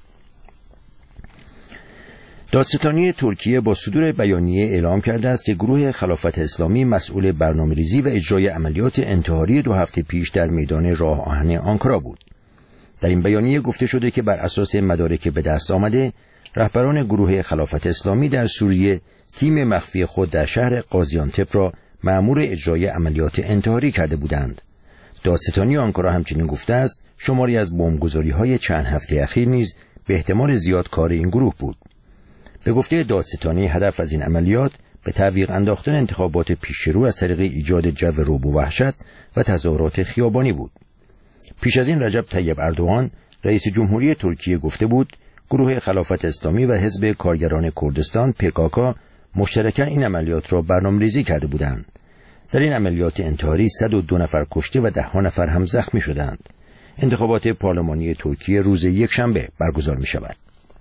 دادستانی ترکیه با صدور بیانیه اعلام کرده است که گروه خلافت اسلامی مسئول برنامه‌ریزی و اجرای عملیات انتحاری دو هفته پیش در میدان راه آهن آنکارا بود. در این بیانیه گفته شده که بر اساس مدارک به دست آمده رهبران گروه خلافت اسلامی در سوریه تیم مخفی خود در شهر قازیانتپ را مأمور اجرای عملیات انتحاری کرده بودند. دادستانی آنکارا همچنین گفته است شماری از بمبگذاری‌های چند هفته اخیر نیز به احتمال زیاد کار این گروه بود. به گفته دادستانی هدف از این عملیات به تعویق انداختن انتخابات پیشرو از طریق ایجاد جو رعب و وحشت و تظاهرات خیابانی بود. پیش از این رجب طیب اردوغان رئیس جمهوری ترکیه گفته بود گروه خلافت اسلامی و حزب کارگران کردستان پی کی مشترکاً این عملیات را برنامه‌ریزی کرده بودند. در این عملیات انتحاری صد و دو نفر کشته و ده ها نفر هم زخمی شدند. انتخابات پارلمانی ترکیه روز یکشنبه برگزار می شود.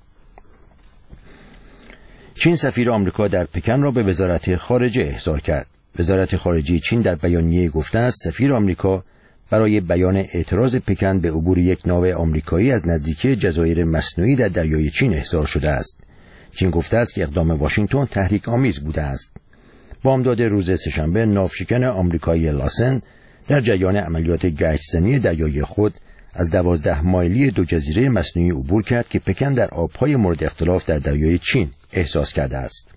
چین سفیر آمریکا در پکن را به وزارت خارجه احضار کرد. وزارت خارجه چین در بیانیه گفته است سفیر آمریکا برای بیان اعتراض پکن به عبور یک ناو آمریکایی از نزدیکی جزایر مصنوعی در دریای چین احضار شده است. چین گفته است که اقدام واشنگتن تحریک آمیز بوده است. بامداد روز سه‌شنبه ناوشکن آمریکایی لاسن در جریان عملیات گشت‌زنی دریایی خود از دوازده مایلی دو جزیره مصنوعی عبور کرد که پکن در آبهای مورد اختلاف در دریای چین احساس کرده است.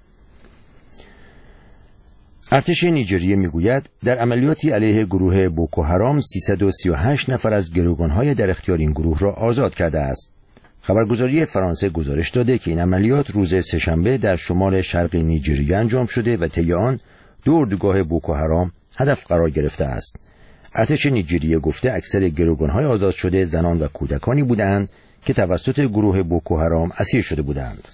ارتش نیجریه میگوید در عملیاتی علیه گروه بوکو حرام سیصد و سی و هشت نفر از گروگان‌های در اختیار این گروه را آزاد کرده است. خبرگزاری فرانسه گزارش داده که این عملیات روز سه‌شنبه در شمال شرق نیجریه انجام شده و طی آن دو اردوگاه بوکو حرام هدف قرار گرفته است. ارتش نیجریه گفته اکثر گروگان‌های آزاد شده زنان و کودکانی بودند که توسط گروه بوکو حرام اسیر شده بودند.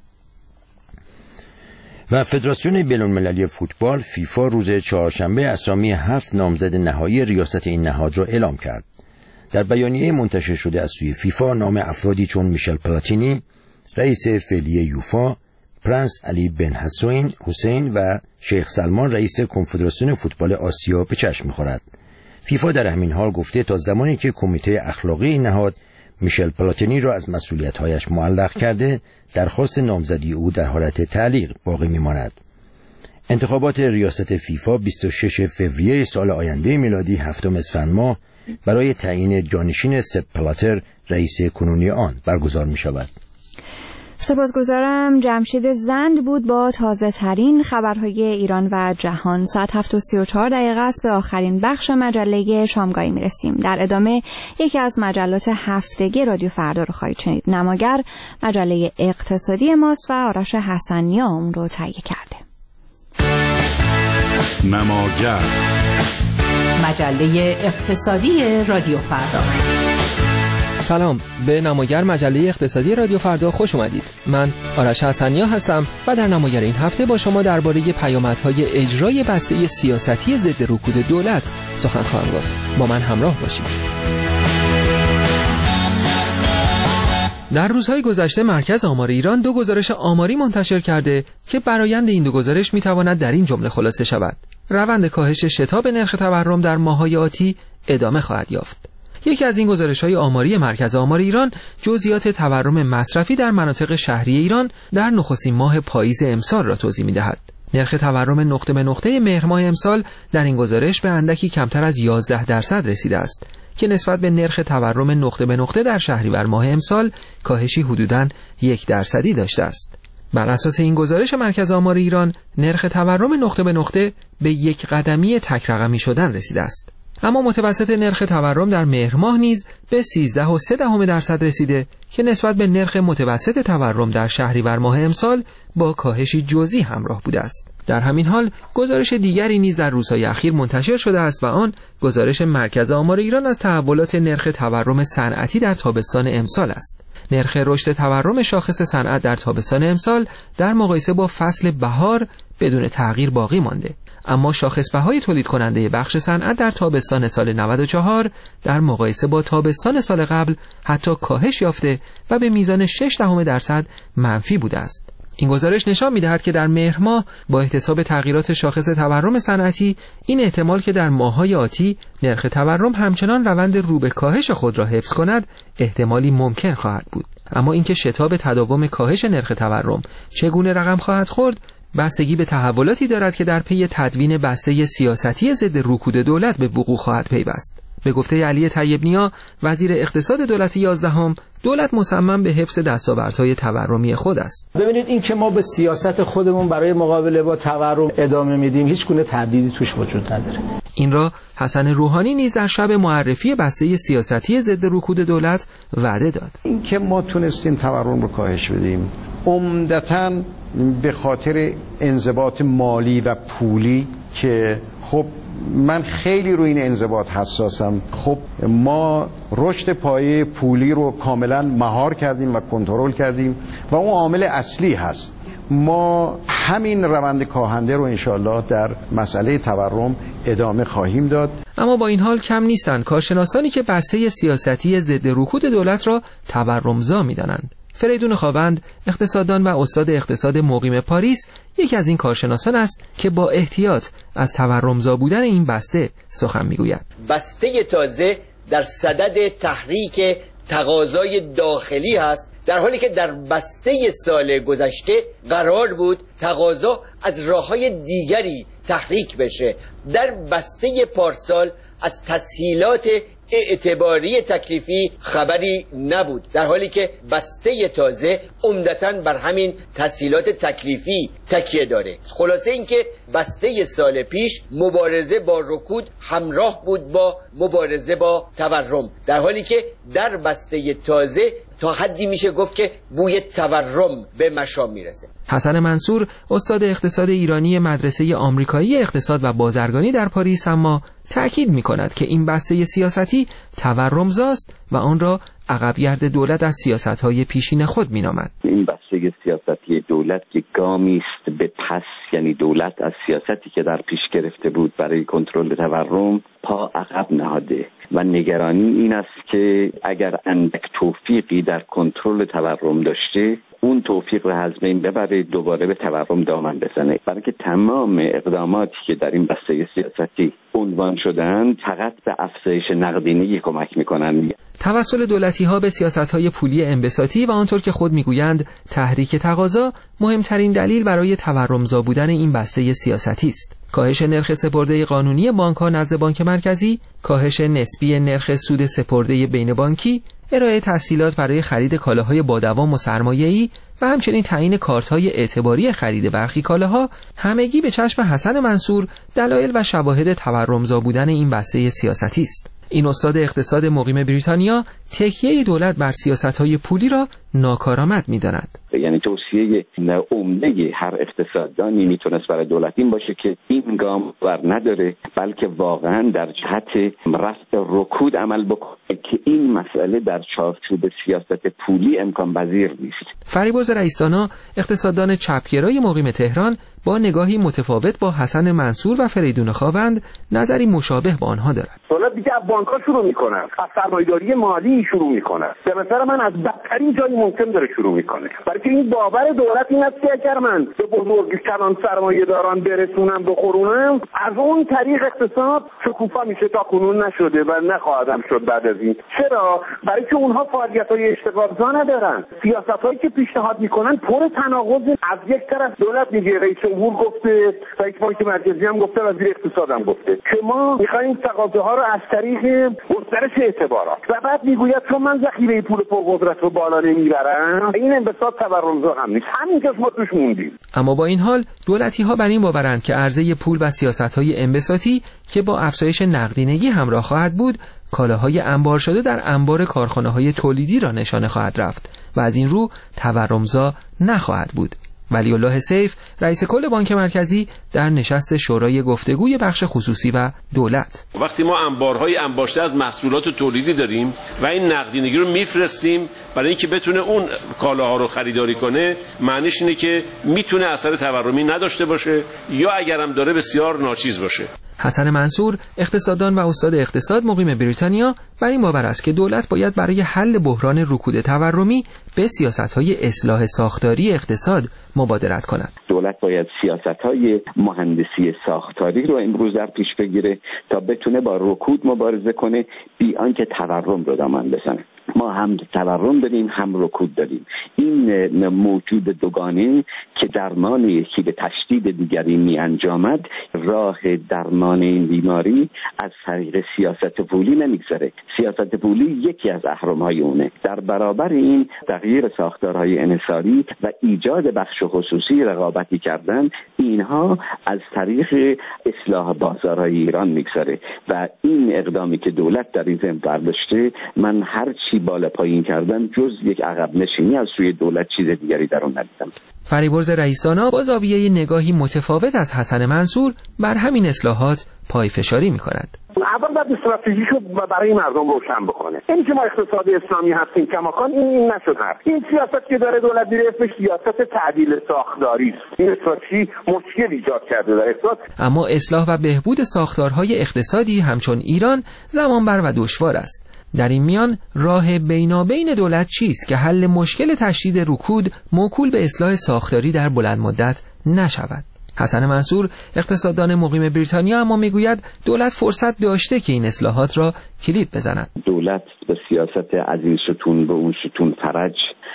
و فدراسیون بین‌المللی فوتبال فیفا روز چهارشنبه اسامی هفت نامزد نهایی ریاست این نهاد را اعلام کرد. در بیانیه منتشر شده از سوی فیفا نام افرادی چون میشل پلاتینی، رئیس فعلی یوفا، پرنس علی بن حسین حسین و شیخ سلمان رئیس کنفدراسیون فوتبال آسیا به چشم می‌خورد. فیفا در همین حال گفته تا زمانی که کمیته اخلاقی این نهاد میشل پلاتینی را از مسئولیت‌هایش معلق کرده، درخواست نامزدی او در حالت تعلیق باقی می‌ماند. انتخابات ریاست فیفا بیست و ششم فوریه سال آینده میلادی هفتم اسفند ماه برای تعیین جانشین سپ پلاتر رئیس کنونی آن برگزار می‌شود. سپاسگزارم. جمشید زند بود با تازه ترین خبرهای ایران و جهان. ساعت هفت و سی و چهار دقیقه است. به آخرین بخش مجله شامگاهی میرسیم. در ادامه یکی از مجلات هفتگی رادیو فردا رو خواهید شنید. نماگر مجله اقتصادی ماست و آرش حسنیا اون رو تهیه کرده. نماگر مجله اقتصادی رادیو فردا. سلام، به نماگر مجله اقتصادی رادیو فردا خوش اومدید. من آرش حسنیا هستم و در نماگر این هفته با شما درباره پیامدهای اجرای بسته سیاستی ضد رکود دولت سخن خواهم گفت. با من همراه باشید. در روزهای گذشته مرکز آمار ایران دو گزارش آماری منتشر کرده که برآیند این دو گزارش میتواند در این جمله خلاصه شود: روند کاهش شتاب نرخ تورم در ماه‌های آتی ادامه خواهد یافت. یکی از این گزارش‌های آماری مرکز آمار ایران جزئیات تورم مصرفی در مناطق شهری ایران در نخستین ماه پاییز امسال را توضیح می‌دهد. نرخ تورم نقطه به نقطه مهر ماه امسال در این گزارش به اندکی کمتر از یازده درصد رسیده است که نسبت به نرخ تورم نقطه به نقطه در شهریور ماه امسال کاهشی حدوداً یک درصدی داشته است. بر اساس این گزارش مرکز آمار ایران نرخ تورم نقطه به نقطه به یک قدمی تک رقمی شدن رسیده است. اما متوسط نرخ تورم در مهر ماه نیز به سیزده و سه دهم درصد رسیده که نسبت به نرخ متوسط تورم در شهریور ماه امسال با کاهشی جزئی همراه بوده است. در همین حال گزارش دیگری نیز در روزهای اخیر منتشر شده است و آن گزارش مرکز آمار ایران از تحولات نرخ تورم صنعتی در تابستان امسال است. نرخ رشد تورم شاخص صنعت در تابستان امسال در مقایسه با فصل بهار بدون تغییر باقی مانده، اما شاخص‌بهای تولید کننده بخش صنعت در تابستان سال نود و چهار در مقایسه با تابستان سال قبل حتی کاهش یافته و به میزان شش دهم درصد منفی بوده است. این گزارش نشان می‌دهد که در مهر ماه با احتساب تغییرات شاخص تورم صنعتی این احتمال که در ماه‌های آتی نرخ تورم همچنان روند رو به کاهش خود را حفظ کند احتمالی ممکن خواهد بود. اما اینکه شتاب تداوم کاهش نرخ تورم چگونه رقم خواهد خورد بستگی به تحولاتی دارد که در پی تدوین بسته سیاستی ضد رکود دولت به وقوع خواهد پیوست. به گفته علی طیب نیا وزیر اقتصاد دولت یازدهم، دولت مصمم به حفظ دستاوردهای تورمی خود است. ببینید این که ما به سیاست خودمون برای مقابله با تورم ادامه میدیم هیچ گونه تردیدی توش وجود نداره. این را حسن روحانی نیز در شب معرفی بسته سیاستی ضد رکود دولت وعده داد. این که ما تونستیم تورم رو کاهش بدیم عمدتاً به خاطر انضباط مالی و پولی که خب من خیلی روی این انضباط حساسم. خب ما رشد پایه پولی رو کاملا مهار کردیم و کنترل کردیم و اون عامل اصلی هست. ما همین روند کاهنده رو انشالله در مسئله تورم ادامه خواهیم داد. اما با این حال کم نیستند کارشناسانی که بسته سیاستی ضد رکود دولت را تورمزا می‌دانند. فریدون خاوند، اقتصاددان و استاد اقتصاد مقیم پاریس، یکی از این کارشناسان است که با احتیاط از تورمزا بودن این بسته سخن میگوید. بسته تازه در صدد تحریک تقاضای داخلی هست، در حالی که در بسته سال گذشته قرار بود تقاضا از راه‌های دیگری تحریک بشه. در بسته پارسال از تسهیلات اعتباری تکلیفی خبری نبود، در حالی که بسته تازه عمدتاً بر همین تسهیلات تکلیفی تکیه داره. خلاصه اینکه بسته سال پیش مبارزه با رکود همراه بود با مبارزه با تورم، در حالی که در بسته تازه تا حدی میشه گفت که بوی تورم به مشام میرسه. حسن منصور، استاد اقتصاد ایرانی مدرسه آمریکایی اقتصاد و بازرگانی در پاریس، اما تأکید می‌کند که این بسته سیاستی تورمزاست و آن را عقبگرد دولت از سیاست‌های پیشین خود می‌نامد. این بسته سیاستی دولت که گامی است به پس، یعنی دولت از سیاستی که در پیش گرفته بود برای کنترل تورم پا عقب نهاده و نگرانی این است که اگر اندک توفیقی در کنترل تورم داشته، اون توفیق رو از بین ببره، دوباره به تورم دامن بزنه. برای که تمام اقداماتی که در این بسته سیاستی عنوان شدن فقط به افزایش نقدینگی کمک میکنن. توسل دولتی‌ها به سیاست‌های پولی انبساطی و آنطور که خود میگویند تحریک تقاضا مهمترین دلیل برای تورمزا بودن این بسته سیاستی است. کاهش نرخ سپرده قانونی بانک‌ها نزد بانک مرکزی، کاهش نسبی نرخ سود سپرده بین بانکی، ارائه تسهیلات برای خرید کالاهای با دوام و سرمایه‌ای و همچنین تعیین کارت‌های اعتباری خرید برخی کالاها همگی به چشم حسن منصور دلایل و شواهد تورمزا بودن این بسته سیاستی است. این استاد اقتصاد مقیم بریتانیا تکیه دولت بر سیاست‌های پولی را ناکارآمد می‌داند. یعنی توصیه عمده هر اقتصاددانی میتونست برای دولت این باشه که این گام بر نداره، بلکه واقعا در جهت رفع رکود عمل بکنه که این مسئله در چارچوب سیاست پولی امکان پذیر نیست. فریبرز رئیس‌دانا اقتصاددان چپگرای مقیم تهران با نگاهی متفاوت با حسن منصور و فریدون خاوند نظری مشابه با آنها دارد. دولت دیگه از بانک‌ها شروع می‌کنه، از سرمایه‌داری مالی شروع می‌کنه. به نظر من از بدترین جایی ممکن داره شروع می‌کنه. برای که این باور دولت این است که اگر من به بزرگ کلان سرمایه‌داران برسونم بخورونم، از اون طریق اقتصاد شکوفا میشه. تا کنون نشده و نخواهد هم شد بعد از این. چرا؟ برای که اونها فعالیت‌های اشتغالزا ندارن. سیاست‌هایی که پیشنهاد می‌کنن پر تناقض. از یک طرف دولت میگه، رئیس جمهور گفته، رئیس بانک مرکزی هم گفته، وزیر اقتصاد هم گفته که ما می‌خوایم تقاضاها رو از طریق گسترش اعتبارات و بعد میگوید چون من ذخیره پول پرقدرت رو بالا نمیبرم، این انبساط تورمزا هم نیست. همین که ما توش موندیم. اما با این حال دولتی‌ها بر این باورند که عرضه پول و سیاست‌های انبساطی که با افزایش نقدینگی همراه خواهد بود، کالاهای انبار شده در انبار کارخانه‌های تولیدی را نشانه خواهد رفت و از این رو تورمزا نخواهد بود. ولی الله سیف رئیس کل بانک مرکزی در نشست شورای گفتگوی بخش خصوصی و دولت: وقتی ما انبارهای انباشته از محصولات تولیدی داریم و این نقدینگی رو میفرستیم برای اینکه بتونه اون کالاها رو خریداری کنه، معنیش اینه که میتونه اثر تورمی نداشته باشه یا اگرم داره بسیار ناچیز باشه. حسن منصور اقتصاددان و استاد اقتصاد مقیم بریتانیا بر این باور است که دولت باید برای حل بحران رکود تورمی به سیاست‌های اصلاح ساختاری اقتصاد مبادرت کند. دولت باید سیاست‌های مهندسی ساختاری رو امروز در پیش بگیره تا بتونه با رکود مبارزه کنه بی آنکه تورم رو دامن بزنه. ما هم تورم داریم هم رکود داریم. این موجود دوگانه که درمان یکی به تشدید دیگری می انجامد، راه درمان این بیماری از طریق سیاست پولی نمیگذره. سیاست پولی یکی از اهرم‌های اونه. در برابر این تغییر ساختارهای انحصاری و ایجاد بخش خصوصی رقابتی کردن، اینها از طریق اصلاح بازارهای ایران میگذره و این اقدامی که دولت در این ضمن برداشته، من هر چی بالا پایین کردن جز یک عقب نشینی از سوی دولت چیز دیگری در اون ندیدم. فریبرز رئیس‌دانا با زاویه نگاهی متفاوت از حسن منصور بر همین اصلاحات پای فشاری می‌کند. اول باید استراتژیشو برای مردم روشن بکنه. این که ما اقتصاد اسلامی هستیم کماکان این این نشد هست. این سیاست که داره دولت میره اسمش سیاست تعدیل ساختاری است. این استراتژی مشکل ایجاد کرده در اقتصاد. اما اصلاح و بهبود ساختارهای اقتصادی همچون ایران زمانبر و دشوار است. در این میان راه بینابین دولت چیست که حل مشکل تشدید رکود موکول به اصلاح ساختاری در بلند مدت نشود؟ حسن منصور اقتصاددان مقیم بریتانیا اما میگوید دولت فرصت داشته که این اصلاحات را کلید بزند. دولت به سیاست از این ستون به اون ستون فرج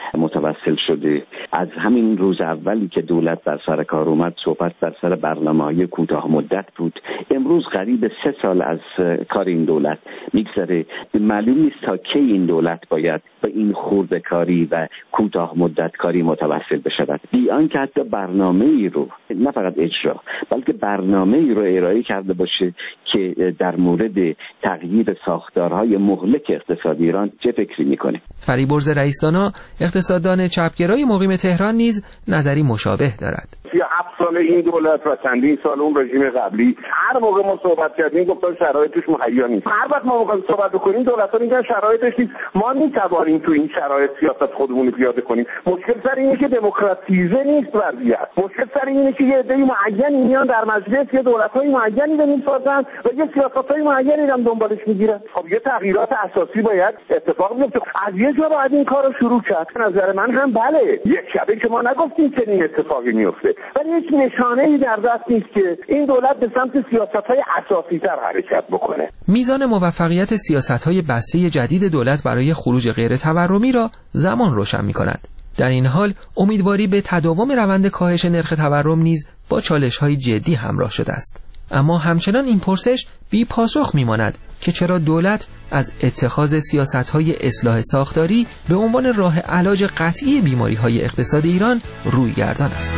متوسل شده. از همین روز اولی که دولت در سر کار اومد صحبت در سر برنامه‌های کوتاه مدت بود. امروز قریب سه سال از کار این دولت میگذره. معلوم نیست تا کی این دولت باید به این خرده کاری و کوتاه مدت کاری متوسل بشود، بی آنکه حتی برنامه‌ای رو نه فقط اجرا بلکه برنامه‌ای رو ارائه کرده باشه که در مورد تغییر ساختارهای مهلک اقتصادی ایران چه فکری میکنه. فریبرز رئیس‌دانا اقتصاددان چپگرای مقیم تهران نیز نظری مشابه دارد. هفت سال این دولت و چندین سال اون رژیم قبلی هر موقع ما صحبت کردیم گفتن شرایطش مهیا نیست. هر وقت ما می‌خوایم صحبت بکنیم دولت‌ها میگن شرایطش نیست. ما نمی‌توانیم تو این شرایط سیاست خودمون رو پیاده کنیم. مشکل سر اینه که دموکراتیزه نیست وضعیت. مشکل سر اینه که یه عده‌ای معینی میان در مجلس یه دولت‌های معینی رو می‌سازن و یه سیاست‌های معینی هم دنبالش می‌گیرن. خب یه تغییرات اساسی باید اتفاق بیفته. از یه جا باید این کارو شروع کرد. به نظر من هم بله. یک شبه که ما نگفتیم که این اتفاقی میفته. ولی هیچ نشانه‌ای در دست نیست که این دولت به سمت سیاست‌های اساسی‌تر حرکت بکنه. میزان موفقیت سیاست‌های بسته جدید دولت برای خروج غیر تورمی را زمان روشن می‌کند. در این حال امیدواری به تداوم روند کاهش نرخ تورم نیز با چالش‌های جدی همراه شده است. اما همچنان این پرسش بی پاسخ می‌ماند که چرا دولت از اتخاذ سیاست‌های اصلاح ساختاری به عنوان راه علاج قطعی بیماری‌های اقتصاد ایران روی گردان است.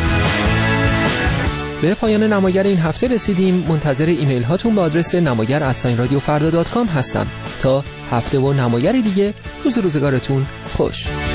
به پایان نمایر این هفته رسیدیم. منتظر ایمیل هاتون به آدرس نمایر ات رادیو فردا دات کام هستم. تا هفته و نمایری دیگه روز روزگارتون خوش.